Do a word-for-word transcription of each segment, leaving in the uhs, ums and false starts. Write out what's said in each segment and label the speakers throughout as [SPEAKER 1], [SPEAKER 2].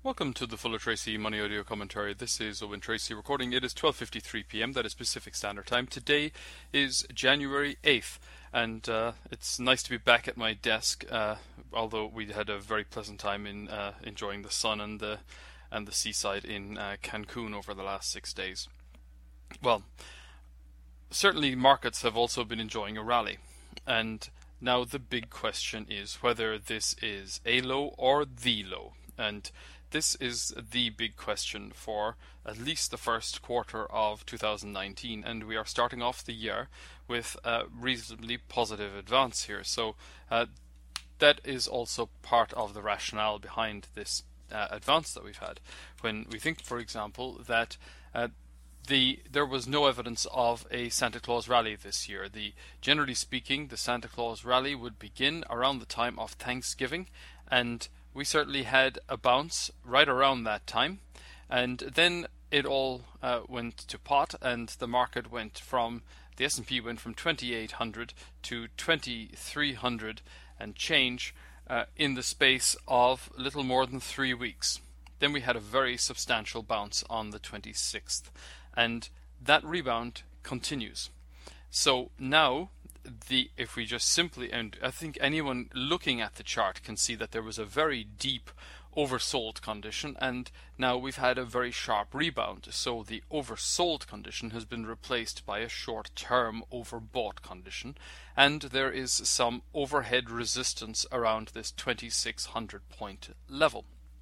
[SPEAKER 1] Welcome to the Fuller Tracy Money Audio Commentary. This is Owen Tracy recording. It is twelve fifty-three p m. That is Pacific Standard Time. Today is January eighth, and uh, it's nice to be back at my desk. Uh, although we had a very pleasant time in uh, enjoying the sun and the and the seaside in uh, Cancun over the last six days. Well, certainly markets have also been enjoying a rally, and now the big question is whether this is a low or the low, and this is the big question for at least the first quarter of two thousand nineteen, and we are starting off the year with a reasonably positive advance here. So uh, that is also part of the rationale behind this uh, advance that we've had. When we think, for example, that uh, the there was no evidence of a Santa Claus rally this year. The generally speaking, the Santa Claus rally would begin around the time of Thanksgiving, and we certainly had a bounce right around that time, and then it all uh, went to pot, and the market went from, the S and P went from twenty-eight hundred to twenty-three hundred and change uh, in the space of a little more than three weeks. Then we had a very substantial bounce on the twenty-sixth, and that rebound continues. So now, The, if we just simply, and I think anyone looking at the chart can see that there was a very deep oversold condition, and now we've had a very sharp rebound. So the oversold condition has been replaced by a short-term overbought condition, and there is some overhead resistance around this twenty-six hundred point level.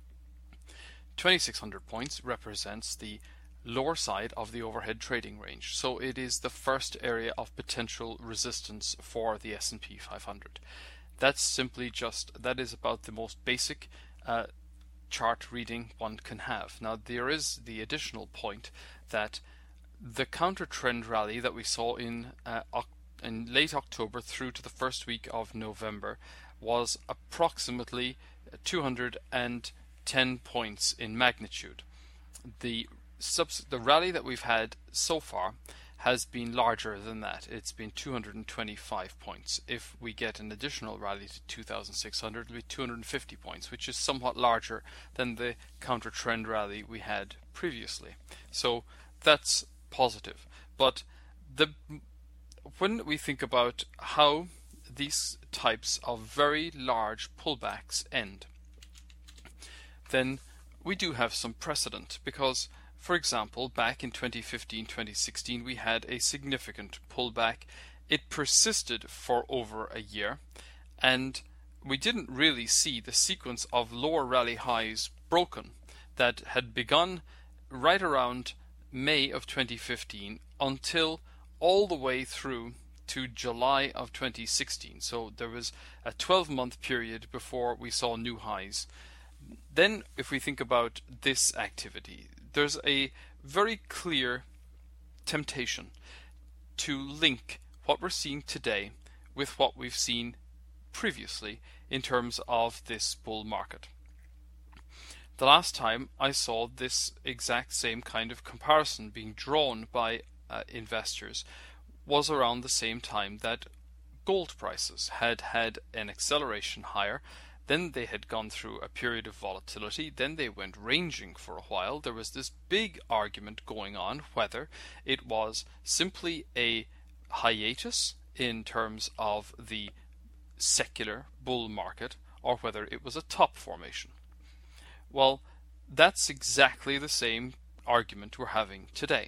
[SPEAKER 1] twenty-six hundred points represents the lower side of the overhead trading range, so it is the first area of potential resistance for the S and P five hundred. That's simply just, that is about the most basic uh, chart reading one can have. Now there is the additional point that the counter trend rally that we saw in, uh, in late October through to the first week of November was approximately two hundred ten points in magnitude. The Subs- the rally that we've had so far has been larger than that. It's been two hundred twenty-five points. If we get an additional rally to two thousand six hundred, it'll be two hundred fifty points, which is somewhat larger than the counter trend rally we had previously. So that's positive. But the when we think about how these types of very large pullbacks end, then we do have some precedent, because for example, back in twenty fifteen twenty sixteen, we had a significant pullback. It persisted for over a year, and we didn't really see the sequence of lower rally highs broken that had begun right around May of twenty fifteen until all the way through to July of twenty sixteen. So there was a twelve month period before we saw new highs. Then, if we think about this activity, there's a very clear temptation to link what we're seeing today with what we've seen previously in terms of this bull market. The last time I saw this exact same kind of comparison being drawn by uh, investors was around the same time that gold prices had had an acceleration higher. Then they had gone through a period of volatility, then they went ranging for a while. There was this big argument going on whether it was simply a hiatus in terms of the secular bull market or whether it was a top formation. Well, that's exactly the same argument we're having today.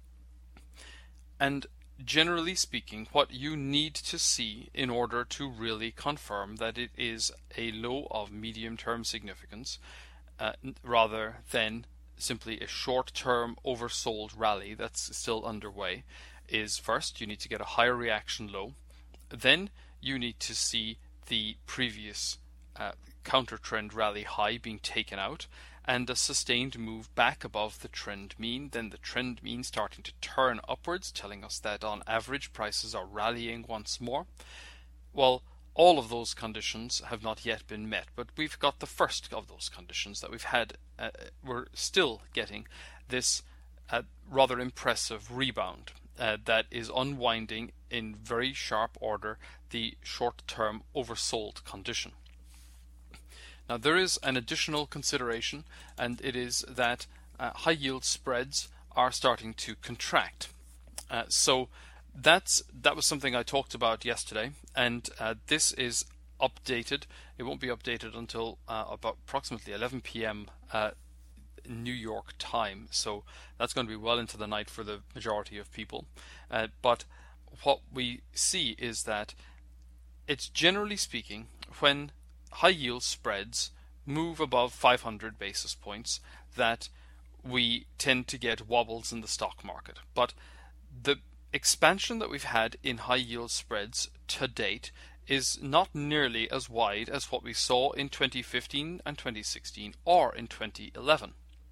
[SPEAKER 1] And generally speaking, what you need to see in order to really confirm that it is a low of medium-term significance, uh, rather than simply a short-term oversold rally that's still underway, is first you need to get a higher reaction low. Then you need to see the previous uh, counter-trend rally high being taken out, and a sustained move back above the trend mean, then the trend mean starting to turn upwards, telling us that on average prices are rallying once more. Well, all of those conditions have not yet been met, but we've got the first of those conditions that we've had. Uh, we're still getting this uh, rather impressive rebound uh, that is unwinding in very sharp order the short-term oversold condition. Now there is an additional consideration, and it is that uh, high yield spreads are starting to contract. Uh, so that's that was something I talked about yesterday, and uh, this is updated. It won't be updated until uh, about approximately eleven p m Uh, New York time, so that's going to be well into the night for the majority of people. Uh, but what we see is that it's generally speaking, when high yield spreads move above five hundred basis points, that we tend to get wobbles in the stock market. But the expansion that we've had in high yield spreads to date is not nearly as wide as what we saw in twenty fifteen and twenty sixteen or in twenty eleven.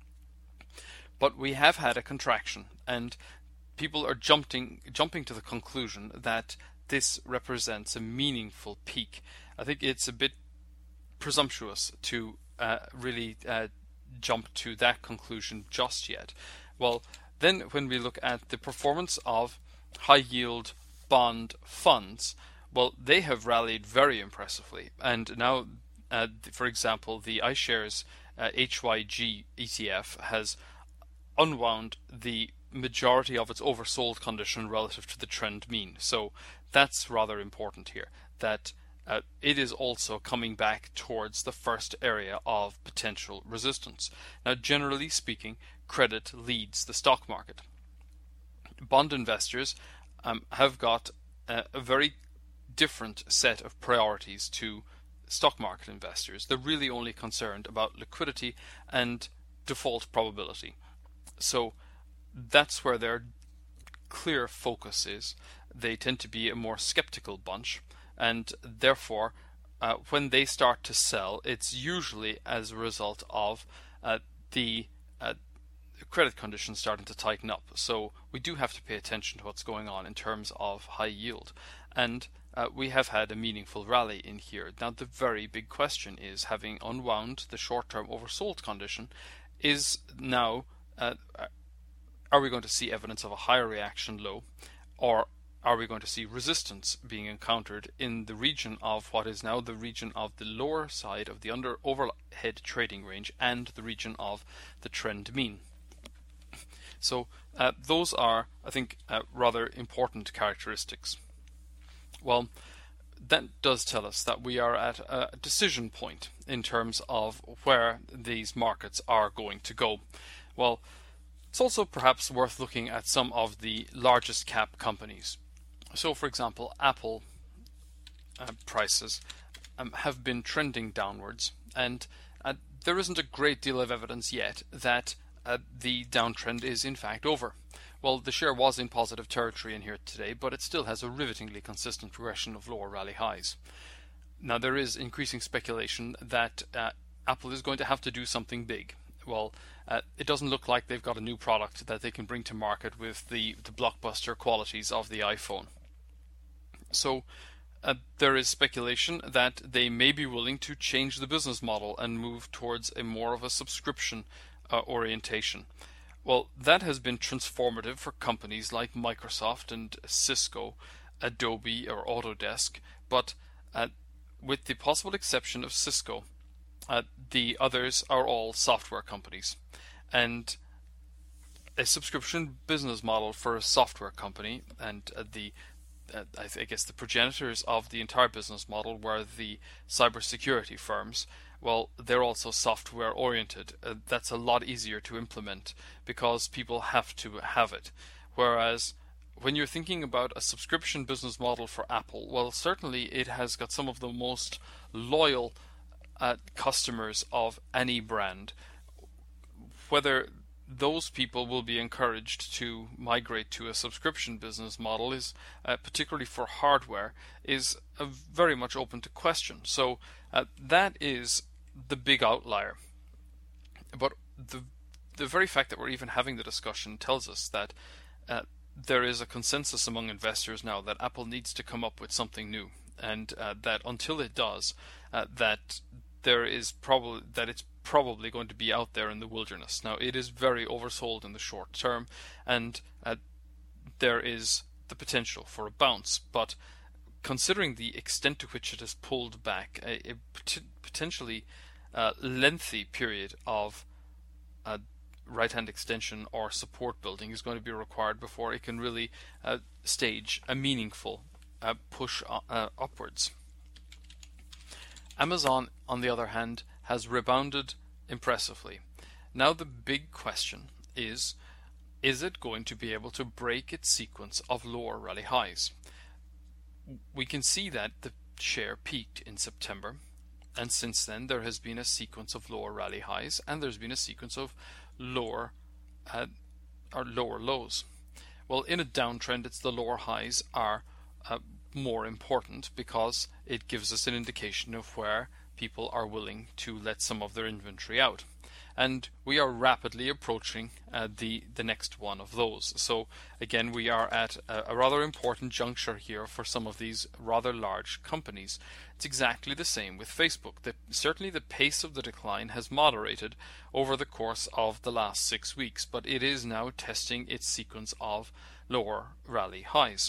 [SPEAKER 1] But we have had a contraction, and people are jumping jumping to the conclusion that this represents a meaningful peak. I think it's a bit presumptuous to uh, really uh, jump to that conclusion just yet. Well, then when we look at the performance of high yield bond funds, well, they have rallied very impressively, and now, uh, for example, the iShares uh, H Y G E T F has unwound the majority of its oversold condition relative to the trend mean. So that's rather important here, that uh, it is also coming back towards the first area of potential resistance. Now, generally speaking, credit leads the stock market. Bond investors um, have got a, a very different set of priorities to stock market investors. They're really only concerned about liquidity and default probability. So that's where their clear focus is. They tend to be a more skeptical bunch, and therefore uh, when they start to sell, it's usually as a result of uh, the uh, credit conditions starting to tighten up. So we do have to pay attention to what's going on in terms of high yield, and uh, we have had a meaningful rally in here. Now the very big question is, having unwound the short-term oversold condition, is now uh, are we going to see evidence of a higher reaction low, or are we going to see resistance being encountered in the region of what is now the region of the lower side of the under overhead trading range and the region of the trend mean? So uh, those are, I think, uh, rather important characteristics. Well, that does tell us that we are at a decision point in terms of where these markets are going to go. Well, it's also perhaps worth looking at some of the largest cap companies. So, for example, Apple uh, prices um, have been trending downwards, and uh, there isn't a great deal of evidence yet that uh, the downtrend is in fact over. Well, the share was in positive territory in here today, but it still has a rivetingly consistent progression of lower rally highs. Now, there is increasing speculation that uh, Apple is going to have to do something big. Well, uh, it doesn't look like they've got a new product that they can bring to market with the, the blockbuster qualities of the iPhone. So uh, there is speculation that they may be willing to change the business model and move towards a more of a subscription uh, orientation. Well, that has been transformative for companies like Microsoft and Cisco, Adobe or Autodesk, but uh, with the possible exception of Cisco, Uh, the others are all software companies, and a subscription business model for a software company, and uh, the uh, I, th- I guess the progenitors of the entire business model were the cybersecurity firms. Well, they're also software oriented. Uh, that's a lot easier to implement because people have to have it. Whereas when you're thinking about a subscription business model for Apple, well, certainly it has got some of the most loyal Uh, customers of any brand. Whether those people will be encouraged to migrate to a subscription business model is, uh, particularly for hardware, is uh, very much open to question. So uh, that is the big outlier. But the the very fact that we're even having the discussion tells us that uh, there is a consensus among investors now that Apple needs to come up with something new, and uh, that until it does, uh, that there is probably that it's probably going to be out there in the wilderness. Now, it is very oversold in the short term, and uh, there is the potential for a bounce. But considering the extent to which it has pulled back, a, a pot- potentially uh, lengthy period of uh, right hand extension or support building is going to be required before it can really uh, stage a meaningful uh, push uh, upwards. Amazon, on the other hand, has rebounded impressively. Now the big question is, is it going to be able to break its sequence of lower rally highs? We can see that the share peaked in September, and since then there has been a sequence of lower rally highs, and there's been a sequence of lower uh, or lower lows. Well, in a downtrend, it's the lower highs are uh, more important because it gives us an indication of where people are willing to let some of their inventory out. And we are rapidly approaching uh, the the next one of those. So again, we are at a, a rather important juncture here for some of these rather large companies. It's exactly the same with Facebook. The, certainly the pace of the decline has moderated over the course of the last six weeks, but it is now testing its sequence of lower rally highs.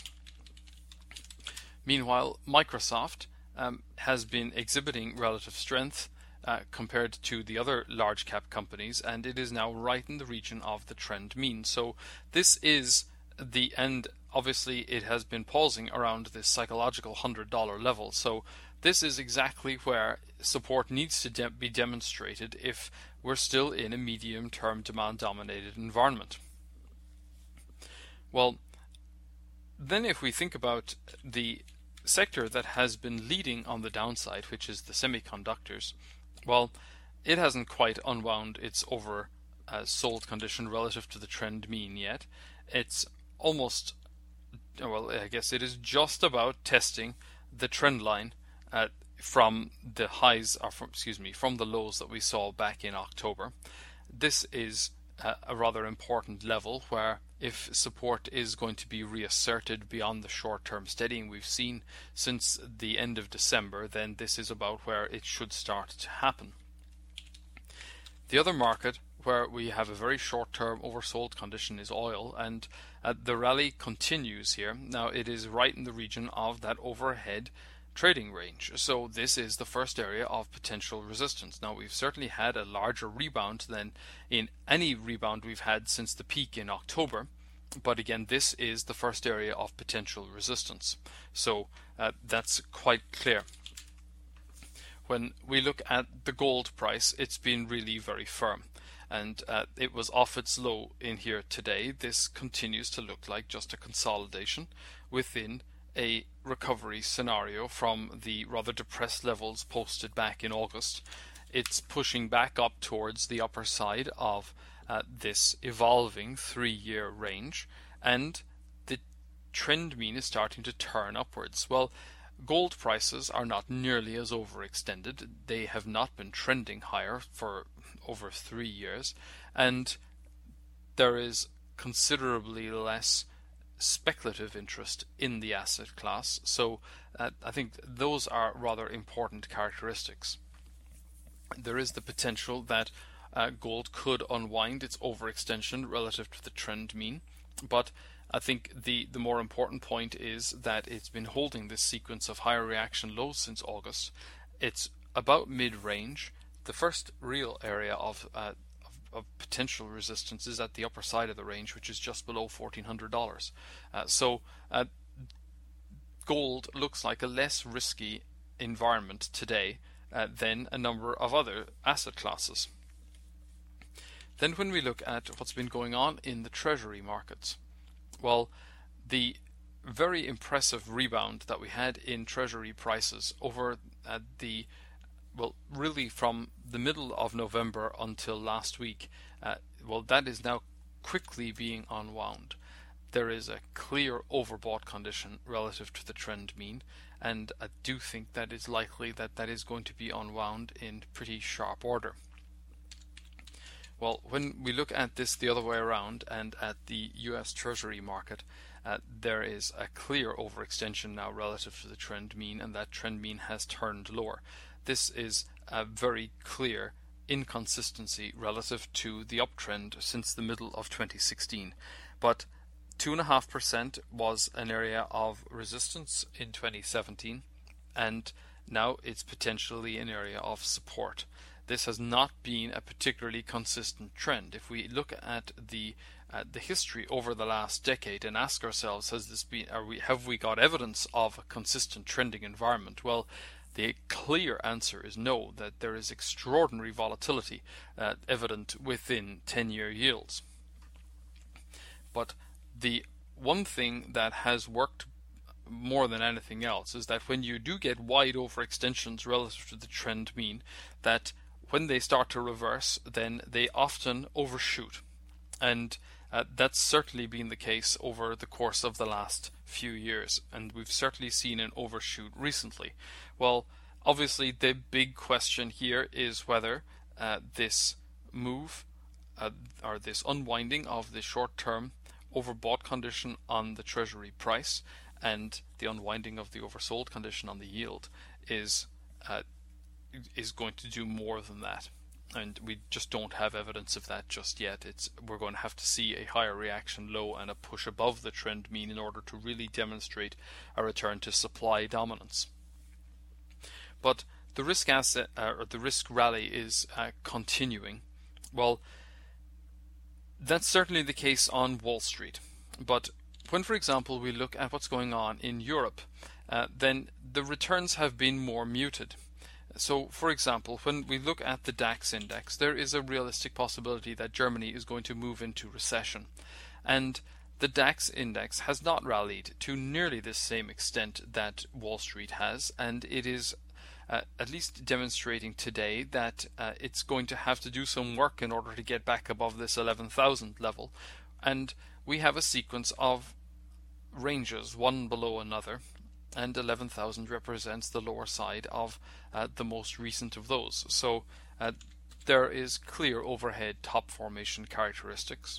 [SPEAKER 1] Meanwhile, Microsoft um, has been exhibiting relative strength Uh, compared to the other large cap companies, and it is now right in the region of the trend mean. So this is the end. Obviously it has been pausing around this psychological one hundred dollar level, so this is exactly where support needs to de- be demonstrated if we're still in a medium term demand dominated environment. Well, then if we think about the sector that has been leading on the downside, which is the semiconductors, well, it hasn't quite unwound its over uh, sold condition relative to the trend mean yet. It's almost, well, I guess it is just about testing the trend line uh, from the highs, or from, excuse me, from the lows that we saw back in October. This is uh, a rather important level where if support is going to be reasserted beyond the short-term steadying we've seen since the end of December, then this is about where it should start to happen. The other market where we have a very short-term oversold condition is oil, and uh, the rally continues here. Now it is right in the region of that overhead trading range. So this is the first area of potential resistance. Now we've certainly had a larger rebound than in any rebound we've had since the peak in October, but again this is the first area of potential resistance. So uh, that's quite clear. When we look at the gold price, it's been really very firm, and uh, it was off its low in here today. This continues to look like just a consolidation within a recovery scenario from the rather depressed levels posted back in August. It's pushing back up towards the upper side of uh, this evolving three-year range, and the trend mean is starting to turn upwards. Well, gold prices are not nearly as overextended. They have not been trending higher for over three years, and there is considerably less speculative interest in the asset class. So uh, I think those are rather important characteristics. There is the potential that uh, gold could unwind its overextension relative to the trend mean, but I think the, the more important point is that it's been holding this sequence of higher reaction lows since August. It's about mid-range. The first real area of, uh, of, of potential resistance is at the upper side of the range, which is just below fourteen hundred dollars. Uh, so uh, gold looks like a less risky environment today uh, than a number of other asset classes. Then when we look at what's been going on in the treasury markets, well, the very impressive rebound that we had in treasury prices over uh, the, well, really from the middle of November until last week, uh, well, that is now quickly being unwound. There is a clear overbought condition relative to the trend mean, and I do think that it's likely that that is going to be unwound in pretty sharp order. Well, when we look at this the other way around and at the U S Treasury market, uh, there is a clear overextension now relative to the trend mean, and that trend mean has turned lower. This is a very clear inconsistency relative to the uptrend since the middle of twenty sixteen. But two point five percent was an area of resistance in twenty seventeen, and now it's potentially an area of support. this has not been a particularly consistent trend. If we look at the uh, the history over the last decade and ask ourselves, has this been, are we, have we got evidence of a consistent trending environment? Well, the clear answer is no, that there is extraordinary volatility uh, evident within ten-year yields. But the one thing that has worked more than anything else is that when you do get wide overextensions relative to the trend mean, that when they start to reverse, then they often overshoot. And uh, that's certainly been the case over the course of the last few years, and we've certainly seen an overshoot recently. Well, obviously the big question here is whether uh, this move uh, or this unwinding of the short-term overbought condition on the Treasury price and the unwinding of the oversold condition on the yield is uh, is going to do more than that. And we just don't have evidence of that just yet. It's we're going to have to see a higher reaction low and a push above the trend mean in order to really demonstrate a return to supply dominance. But the risk asset uh, or the risk rally is uh, continuing. Well, that's certainly the case on Wall Street. But when, for example, we look at what's going on in Europe, uh, then the returns have been more muted. So, for example, when we look at the DAX index, there is a realistic possibility that Germany is going to move into recession. And the DAX index has not rallied to nearly the same extent that Wall Street has, and it is uh, at least demonstrating today that uh, it's going to have to do some work in order to get back above this eleven thousand level. And we have a sequence of ranges, one below another, and eleven thousand represents the lower side of uh, the most recent of those. So uh, there is clear overhead top formation characteristics.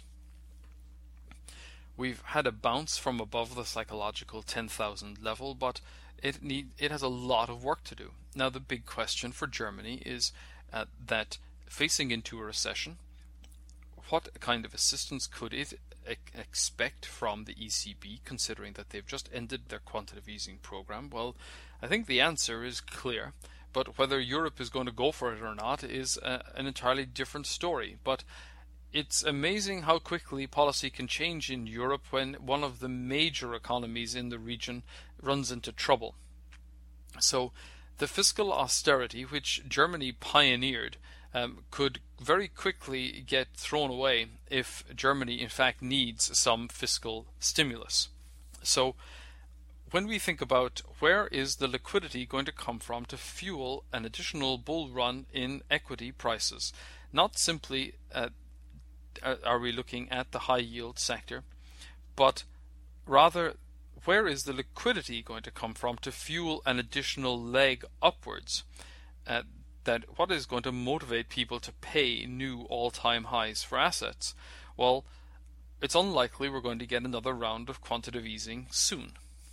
[SPEAKER 1] We've had a bounce from above the psychological ten thousand level, but it need it has a lot of work to do. Now the big question for Germany is uh, that facing into a recession, what kind of assistance could it expect from the E C B, considering that they've just ended their quantitative easing program? Well, I think the answer is clear, but whether Europe is going to go for it or not is uh, an entirely different story. But it's amazing how quickly policy can change in Europe when one of the major economies in the region runs into trouble. So the fiscal austerity which Germany pioneered um, could very quickly get thrown away if Germany in fact needs some fiscal stimulus. So when we think about where is the liquidity going to come from to fuel an additional bull run in equity prices, not simply uh, are we looking at the high yield sector, but rather where is the liquidity going to come from to fuel an additional leg upwards? Uh, that what is going to motivate people to pay new all-time highs for assets? Well, it's unlikely we're going to get another round of quantitative easing soon.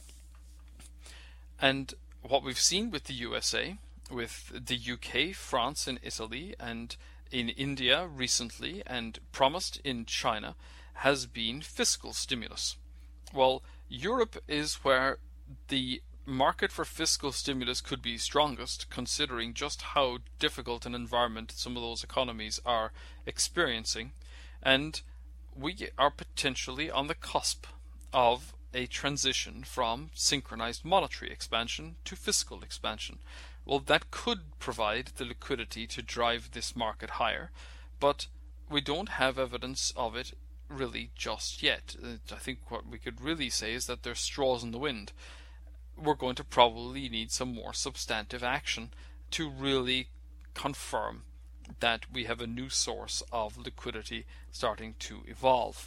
[SPEAKER 1] And what we've seen with the U S A, with the U K, France and Italy, and in India recently, and promised in China, has been fiscal stimulus. Well, Europe is where the market for fiscal stimulus could be strongest, considering just how difficult an environment some of those economies are experiencing, and we are potentially on the cusp of a transition from synchronized monetary expansion to fiscal expansion. Well, that could provide the liquidity to drive this market higher, but we don't have evidence of it really just yet. I think what we could really say is that there's straws in the wind. We're going to probably need some more substantive action to really confirm that we have a new source of liquidity starting to evolve.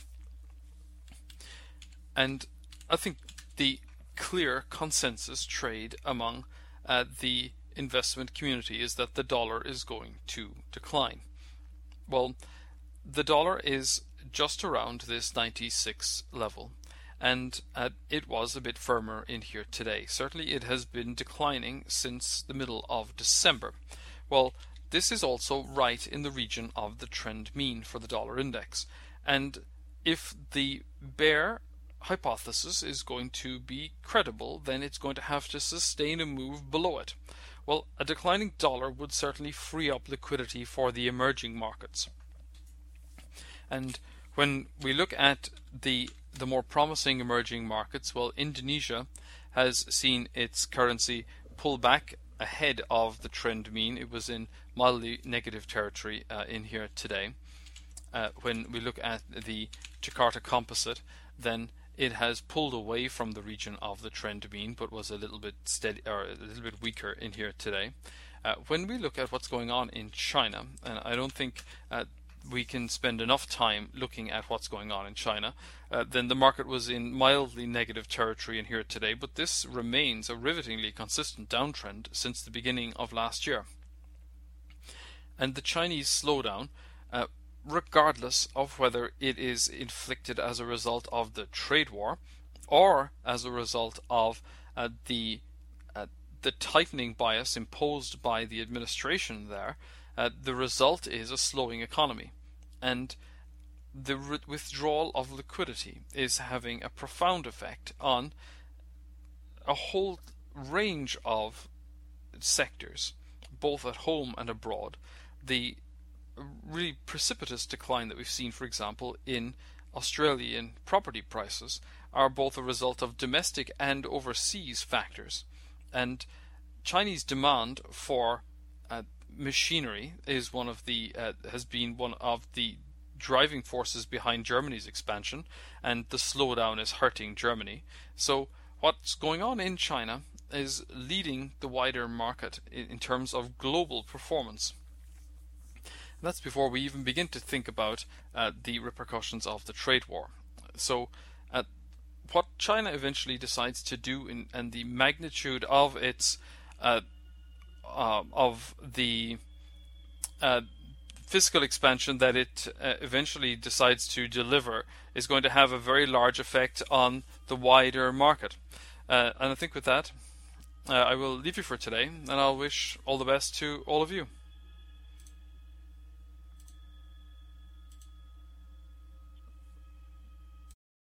[SPEAKER 1] And I think the clear consensus trade among uh, the investment community is that the dollar is going to decline. Well, the dollar is just around this ninety-six level, and uh, it was a bit firmer in here today. Certainly it has been declining since the middle of December. Well, this is also right in the region of the trend mean for the dollar index, and if the bear hypothesis is going to be credible, then it's going to have to sustain a move below it. Well, a declining dollar would certainly free up liquidity for the emerging markets. And when we look at the the more promising emerging markets, well, Indonesia has seen its currency pull back ahead of the trend mean. It was in mildly negative territory uh, in here today. Uh, when we look at the Jakarta Composite, then it has pulled away from the region of the trend mean, but was a little bit steady or a little bit weaker in here today. Uh, when we look at what's going on in China, and I don't think uh, we can spend enough time looking at what's going on in China, uh, then the market was in mildly negative territory in here today, but this remains a rivetingly consistent downtrend since the beginning of last year. And the Chinese slowdown, uh, regardless of whether it is inflicted as a result of the trade war or as a result of uh, the uh, the tightening bias imposed by the administration there, uh, the result is a slowing economy. And the re- withdrawal of liquidity is having a profound effect on a whole range of sectors, both at home and abroad. The really precipitous decline that we've seen, for example, in Australian property prices are both a result of domestic and overseas factors. And Chinese demand for uh, machinery is one of the uh, has been one of the driving forces behind Germany's expansion, and the slowdown is hurting Germany. So what's going on in China is leading the wider market in, in terms of global performance. That's before we even begin to think about uh, the repercussions of the trade war. So uh, what China eventually decides to do in, and the magnitude of its uh, uh, of the uh, fiscal expansion that it uh, eventually decides to deliver is going to have a very large effect on the wider market. Uh, and I think with that, uh, I will leave you for today, and I'll wish all the best to all of you.